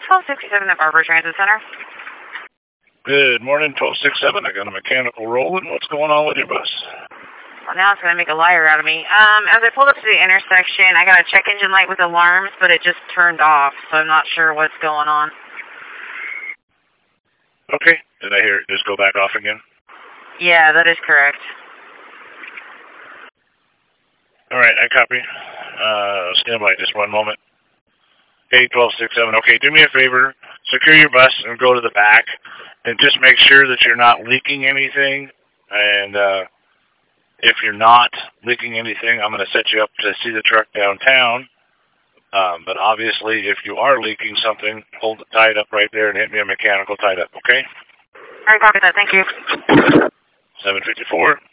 1267 at Arbor Transit Center. Good morning, 1267. I got a mechanical rolling. What's going on with your bus? Well, now it's going to make a liar out of me. As I pulled up to the intersection, I got a check engine light with alarms, but it just turned off, so I'm not sure what's going on. Okay. Did I hear it just go back off again? Yeah, that is correct. All right, I copy. Stand by just one moment. Okay, 1267. Okay, do me a favor. Secure your bus and go to the back, and just make sure that you're not leaking anything. And if you're not leaking anything, I'm going to set you up to see the truck downtown. But obviously, if you are leaking something, hold it tied up right there and hit me a mechanical tied up, okay? All right, copy that. Thank you. 754.